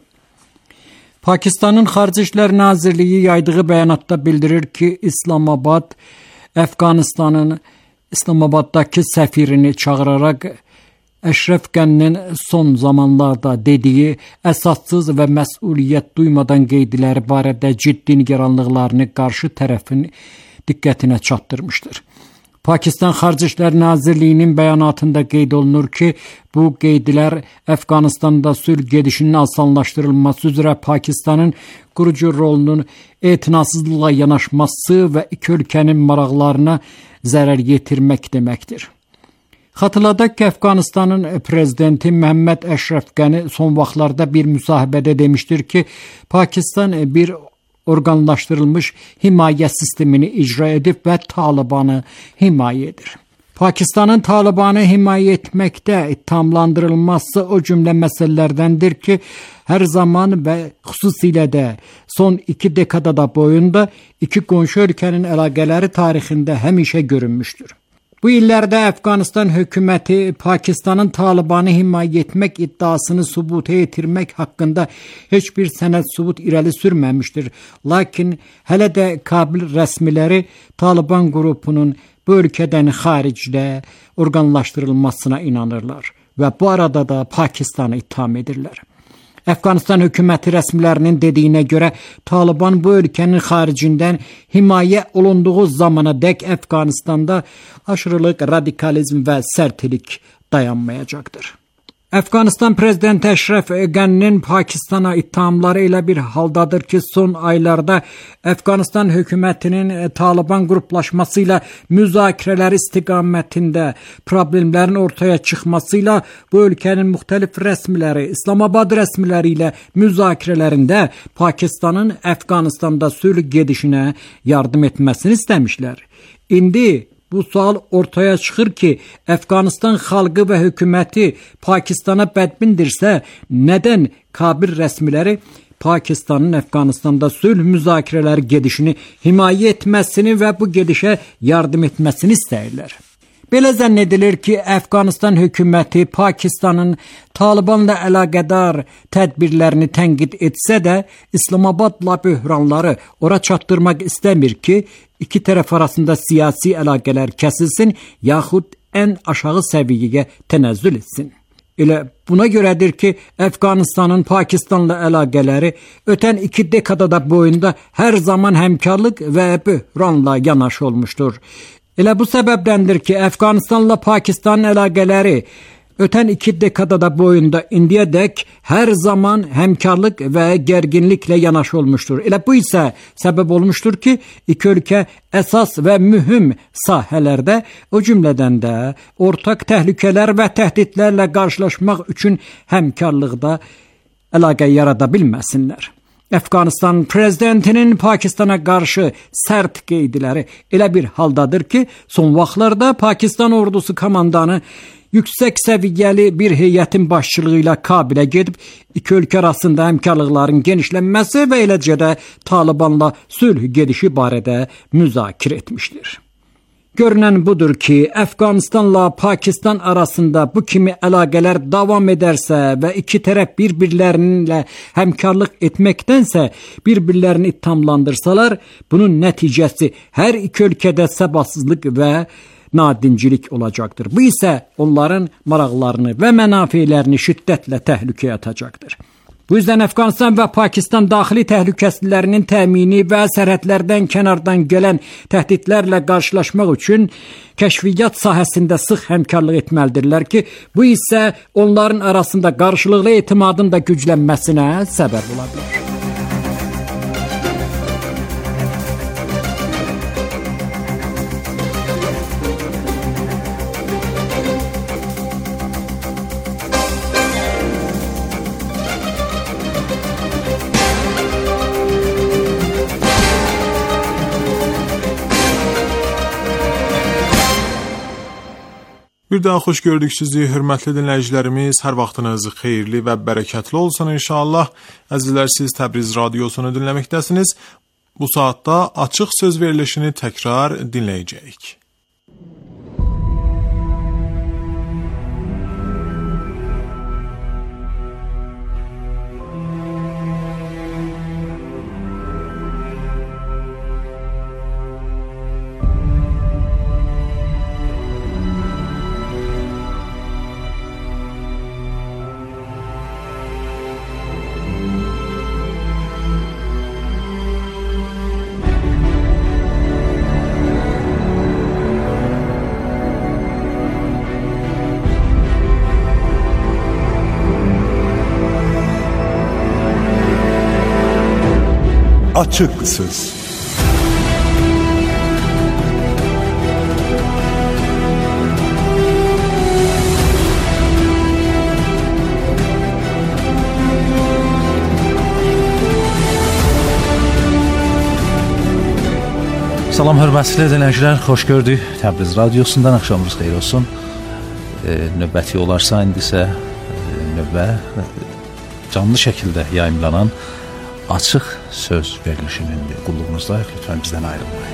Pakistanın Xarici İşlər Nazirliyi yaydığı bəyanatda bildirir ki, İslamabad Əfqanistanın İslamabaddakı səfirini çağıraraq Əşrəf Qəninin son zamanlarda dediyi əsassız və məsuliyyət duymadan qeydləri barədə ciddi nigaranlıqlarını qarşı tərəfin diqqətinə çatdırmışdır. Pakistan Xarici İşlər Nazirliyinin bəyanatında qeyd olunur ki, bu qeydlər Əfqanistanda sülh gedişinin asanlaşdırılması üzrə Pakistanın qurucu rolunun etinasızlıqla yanaşması və iki ölkənin maraqlarına zərər yetirmək deməkdir. Xatırladaq ki, Əfqanistanın prezidenti Məhəmməd Əşrəf Qəni son vaxtlarda bir müsahibədə demişdir ki, Pakistan bir orqanlaşdırılmış himayə sistemini icra edib və Talibanı himayə edir. Pakistanın Talibanı himayə etməkdə ittihamlandırılması o cümlə məsələlərdəndir ki, hər zaman və xüsusilə də son 2 dekadada boyunda iki qonşu ölkənin əlaqələri tarixində həmişə görünmüşdür. Bu illərdə Əfqanistan hökuməti Pakistanın Talibanı himayə etmək iddiasını sübuta yetirmək haqqında heç bir sənəd sübut irəli sürməmişdir. Lakin hələ də Kabil rəsmiləri Taliban qrupunun bu ölkədən xaricdə orqanlaşdırılmasına inanırlar və bu arada da Pakistanı ittiham edirlər. Əfqanistan hökuməti rəsmilərinin dediyinə görə Taliban bu ölkənin xaricindən himayə olunduğu zamana dək Əfqanistanda aşırılıq, radikalizm və sərtlik dayanmayacaqdır. Əfqanistan prezidenti Əşrəf Qəninin Pakistana ittihamları elə bir haldadır ki, son aylarda Əfqanistan hökumətinin Taliban qruplaşması ilə müzakirələr istiqamətində problemlərin ortaya çıxmasıyla bu ölkənin müxtəlif rəsmiləri, İslamabad rəsmiləri ilə müzakirələrində Pakistanın Əfqanistanda sülh gedişinə yardım etməsini istəmişlər. İndi bu sual ortaya çıxır ki, Əfqanistan xalqı və hökuməti Pakistana bədbindirsə, nədən Kabil rəsmiləri Pakistanın Əfqanistanda sülh müzakirələri gedişini himayə etməsini və bu gedişə yardım etməsini istəyirlər? Belə zənn edilir ki, Əfqanistan hökuməti Pakistanın Talibanla əlaqədar tədbirlərini tənqid etsə də, İslamabadla böhranları ora çatdırmaq istəmir ki, iki tərəf arasında siyasi əlaqələr kəsilsin, yaxud ən aşağı səviyyəyə tənəzzül etsin. Elə buna görədir ki, Əfqanistanın Pakistanla əlaqələri ötən 2 dekadada boyunda hər zaman həmkarlıq və böhranla yanaşı olmuşdur. Elə bu səbəbdəndir ki, Əfqanistanla Pakistanın əlaqələri ötən 2 dekadada boyunda indiyədək hər zaman həmkarlıq və gərginliklə yanaşı olmuşdur. Elə bu isə səbəb olmuşdur ki, iki ölkə əsas və mühüm sahələrdə, o cümlədən də ortaq təhlükələr və təhdidlərlə qarşılaşmaq üçün həmkarlıqda əlaqə yarada bilməsinlər. Əfqanistan prezidentinin Pakistana qarşı sərt qeydləri elə bir haldadır ki, son vaxtlarda Pakistan ordusu komandanı yüksək səviyyəli bir heyətin başçılığı ilə Kabilə gedib iki ölkə arasında həmkarlıqların genişlənməsi və eləcə də Talibanla sülh gedişi barədə müzakirə etmişdir. Görünən budur ki, Əfqanistanla Pakistan arasında bu kimi əlaqələr davam edərsə və iki tərəf bir-birlərinlə həmkarlıq etməkdənsə bir-birlərini ittihamlandırsalar, bunun nəticəsi hər iki ölkədə səbatsızlıq və nadinclik olacaqdır. Bu isə onların maraqlarını və mənafeylərini şiddətlə təhlükəyə atacaqdır. Bu yüzden Əfqanistan və Pakistan daxili təhlükəsizliklərinin təmini və sərhədlərdən kənardan gələn təhdidlərlə qarşılaşmaq üçün kəşfiyyat sahəsində sıx həmkarlıq etməlidirlər ki, bu isə onların arasında qarşılıqlı etimadın da güclənməsinə səbəb ola bilər. Bir daha xoş gördük sizi, hörmətli dinləyicilərimiz. Hər vaxtınız xeyirli və bərəkətli olsun inşallah. Əzizlər, siz Təbriz radiosunu dinləməkdəsiniz. Bu saatda açıq söz verilişini təkrar dinləyəcəyik. Açık Söz. Salam hörmətli dinləyicilər, xoş gördük. Təbriz radiosundan axşamınız xeyir olsun. Növbəti olarsa indisə növbə canlı şəkildə yayımlanan Açıq Söz verilişinin qulluğunuzdayıq. Lütfən bizdən ayrılmayın.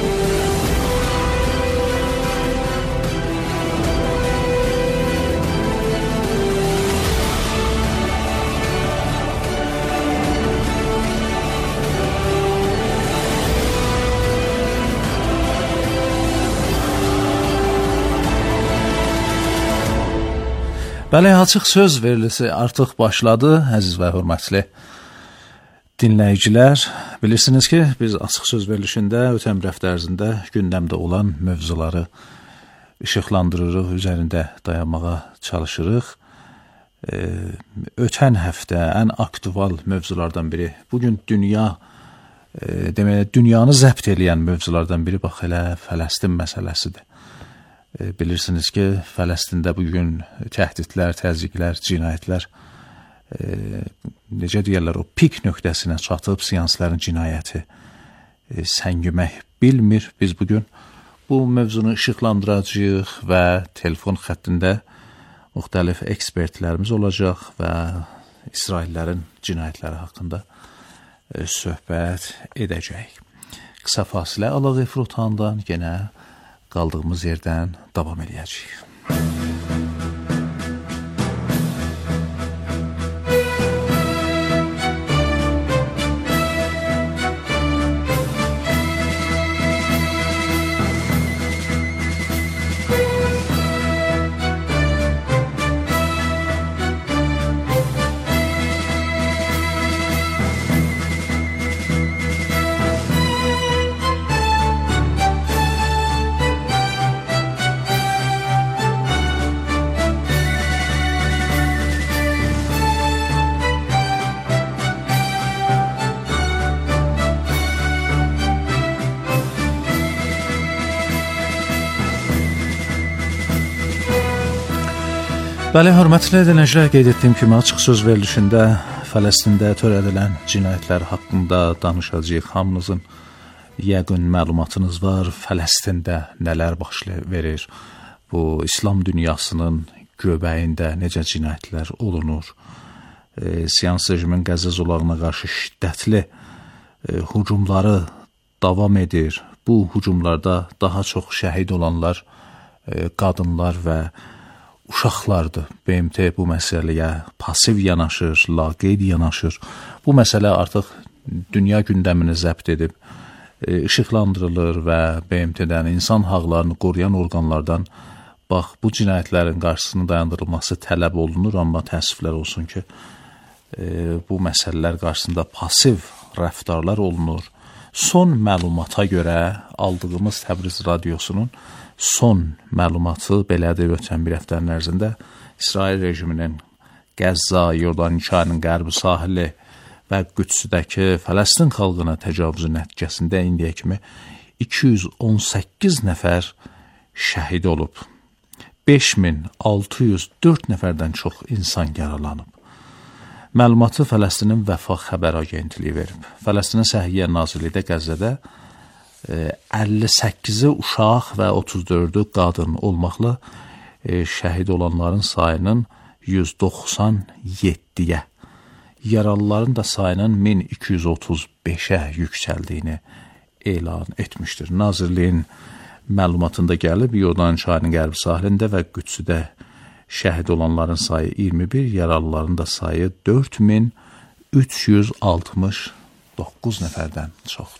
Bəli, Açıq Söz verilişi artıq başladı, əziz və hörmətli dinləyicilər. Bilirsiniz ki, biz Açıq Söz verilişində ötən həftə ərzində gündəmdə olan mövzuları işıqlandırırıq, üzərində dayanmağa çalışırıq. Ötən həftə ən aktual mövzulardan biri, bugün dünyanı zəbt edən mövzulardan biri bax elə Fələstin məsələsidir. Bilirsiniz ki, Fələstində bugün təhdidlər, təzyiqlər, cinayətlər necə deyərlər, o pik nöqtəsinə çatıb, seansların cinayəti səngimək bilmir. Biz bugün bu mövzunu işıqlandıracağıq və telefon xəttində müxtəlif ekspertlərimiz olacaq və İsraillərin cinayətləri haqqında söhbət edəcəyik. Qısa fasilə alaq efir otağından yenə qaldığımız yerdən davam edəcəyik. Bəli, hörmətli dinləyicilər, qeyd etdiyim kimi Açıq Söz verilişində Fələstində törədilən cinayətlər haqqında danışacağıq. Hamınızın yəqin məlumatınız var. Fələstində nələr baş verir? bu İslam dünyasının göbəyində necə cinayətlər olunur. Siyans rejimin Qəzza zolağına qarşı şiddətli hücumları davam edir. Bu hücumlarda daha çox şəhid olanlar qadınlar və uşaqlardır. BMT bu məsələyə pasiv yanaşır, laqeyd yanaşır. Bu məsələ artıq dünya gündəmini zəbt edib, işıqlandırılır və BMT-dən, insan haqlarını qoruyan orqanlardan bax, bu cinayətlərin qarşısını dayandırılması tələb olunur, amma təəssüflər olsun ki, bu məsələlər qarşısında pasiv rəftarlar olunur. Son məlumata görə aldığımız Təbriz radiosunun son məlumatı belədir, ötən bir həftənin ərzində İsrail rejiminin Qəzza, Yordan çayının qərbi sahili və Qüdsüdəki Fələstin xalqına təcavüzü nəticəsində indiyə kimi 218 nəfər şəhid olub. 5604 nəfərdən çox insan yaralanıb. Məlumatı Fələstinin Vəfa xəbər agentliyi verib. Fələstinin Səhiyyə Nazirliyi Qəzzədə 58-i uşaq və 34-ü qadın olmaqla şəhid olanların sayının 197-yə, yaralıların da sayının 1235-ə yüksəldiyini elan etmişdir. Nazirliyin məlumatında gəlib, Yordan çayının qərbi sahilində və Qüdsüdə şəhid olanların sayı 21, yaralıların da sayı 4369 nəfərdən çoxdur.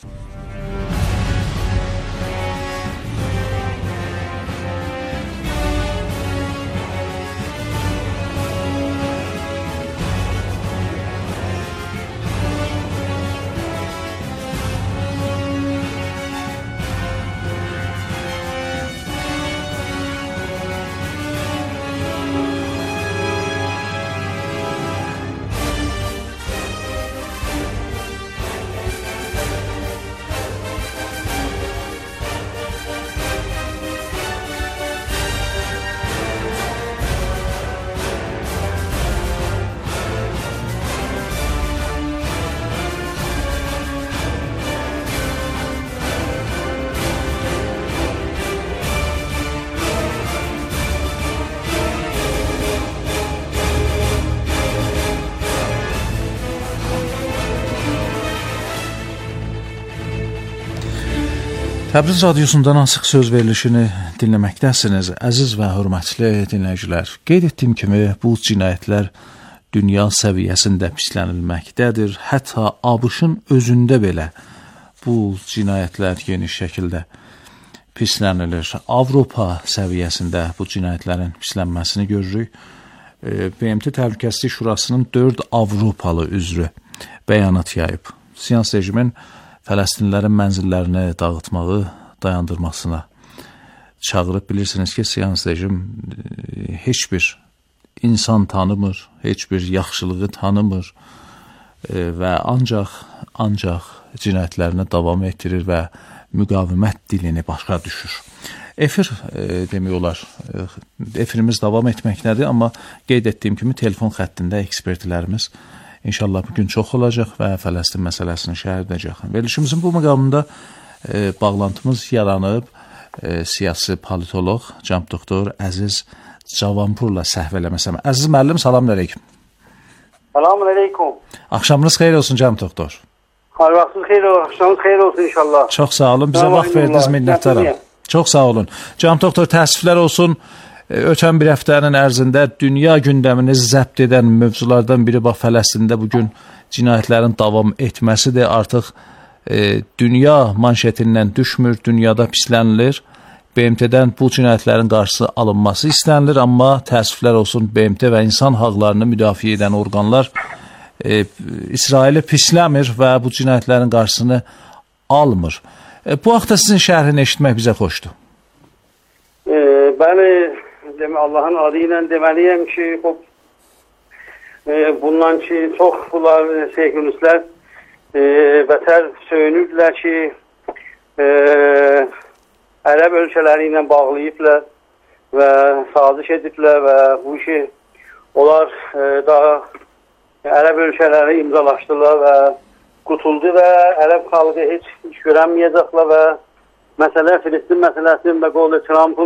Təbriz radiosundan Asıq söz verilişini dinləməkdəsiniz, əziz və hörmətli dinləyicilər. Qeyd etdiyim kimi, bu cinayətlər dünya səviyyəsində pislənilməkdədir. Hətta ABŞ-ın özündə belə bu cinayətlər geniş şəkildə pislənilir. Avropa səviyyəsində bu cinayətlərin pislənməsini görürük. BMT Təhlükəsizlik Şurasının 4 Avropalı üzrü bəyanat yayıb. Siyans rejimin Fələstinlilərin mənzillərini dağıtmağı dayandırmasına çağırıb. Bilirsiniz ki, siyans rejim heç bir insan tanımır, heç bir yaxşılığı tanımır və ancaq cinayətlərini davam etdirir və müqavimət dilini başa düşür. Efir demək olar, efirimiz davam etməkdədir, amma qeyd etdiyim kimi telefon xəttində ekspertlərimiz İnşallah bugün çox olacaq və Fələstin məsələsini şərh edəcək. Verilişimizin bu məqamında bağlantımız yaranıb siyasi politoloq, cənab doktor Əziz Cavanpurla səhv eləməsəm. Əziz müəllim, salam əleykum. Salam əleykum. Axşamınız xeyir olsun cənab doktor. Hər vaxtınız xeyir olsun, axşamınız xeyir olsun inşallah. Çox sağ olun, bizə vaxt verdiniz, minnətdaram. Çox sağ olun. Cənab doktor, təəssüflər olsun. Ötən bir həftənin ərzində dünya gündəmini zəbt edən mövzulardan biri bax Fələstində bugün cinayətlərin davam etməsidir. Artıq dünya manşetindən düşmür, dünyada pislənilir. BMT-dən bu cinayətlərin qarşısı alınması istənilir, amma təəssüflər olsun BMT və insan haqlarını müdafiə edən orqanlar İsraili pisləmir və bu cinayətlərin qarşısını almır. Bu haqda sizin şərhini eşitmək bizə xoşdur. Bəli, Allahın adı ilə deməliyəm ki, bundan ki, çox bunlar seyhunistlər bətər söyünürdülər ki, Ərəb ölkələri ilə bağlayıblar və saziş ediblər və bu işi onlar daha Ərəb ölkələri imzalaşdılar və qutuldu və Ərəb xalqı heç görənməyəcəklər və məsələ Filistin məsələsinin və qolu Trump'ın